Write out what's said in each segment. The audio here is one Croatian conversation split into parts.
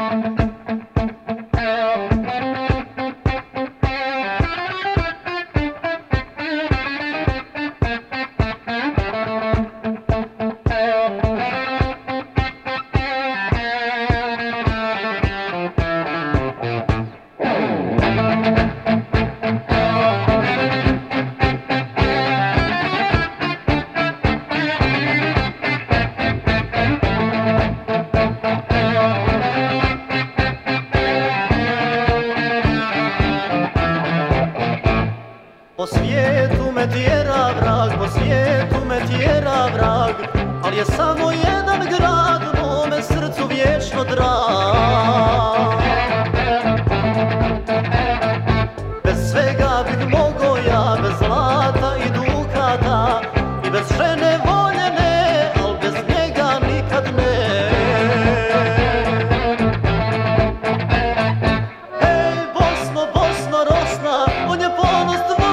Po svijetu me tjera vrag, po svijetu me tjera vrag, al je samo jedan grad mome srcu vječno drag. Bez svega bih mogo ja, bez zlata i dukata, i bez žene voljene, al bez njega nikad ne. Ej, Bosno, Bosno rosna, on je ponos tvoj.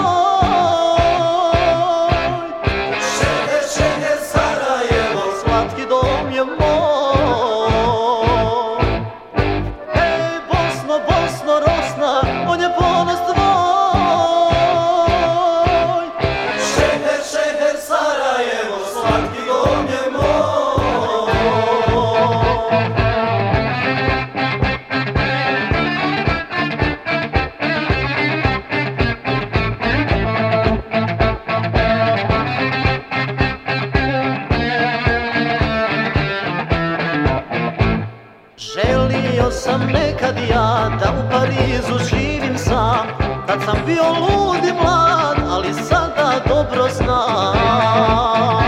Želio sam nekad ja da u Parizu živim sam, kad sam bio lud i mlad, ali sada dobro znam.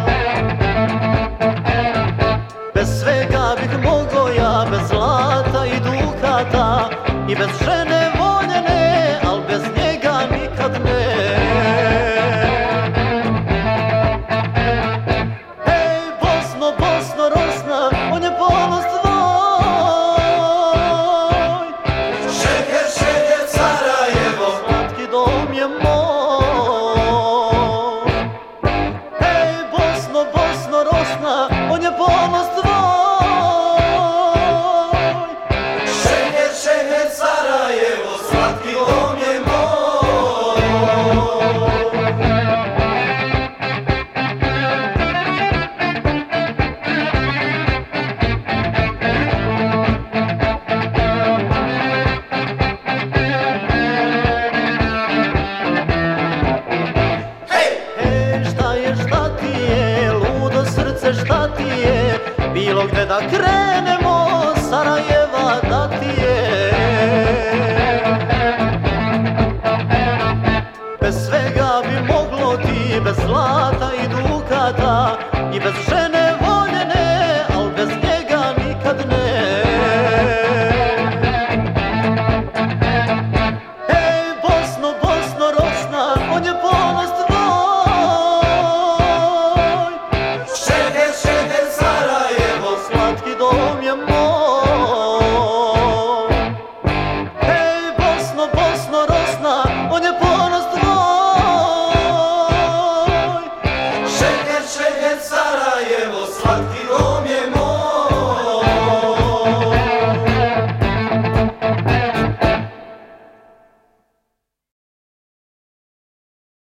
Bez svega bih mogo ja, bez zlata i dukata, i bez žene voljene, al bez njega nikad ne. Ej, Bosno, Bosno rosna, on je ponos tvoj. On je ponos tvoj. Šeher, šeher, Sarajevo, slatki dom je moj. Hej, šta ti je, ludo srce, šta ti je, bilo gde da krenemo, Sarajeva da ti je. Bez svega bi moglo ti, bez zlata i dukata, i bez žene voljene, al bez njega nikad ne. Ej, Bosno, Bosno rosna, on je ponos tvoj. On je ponos tvoj.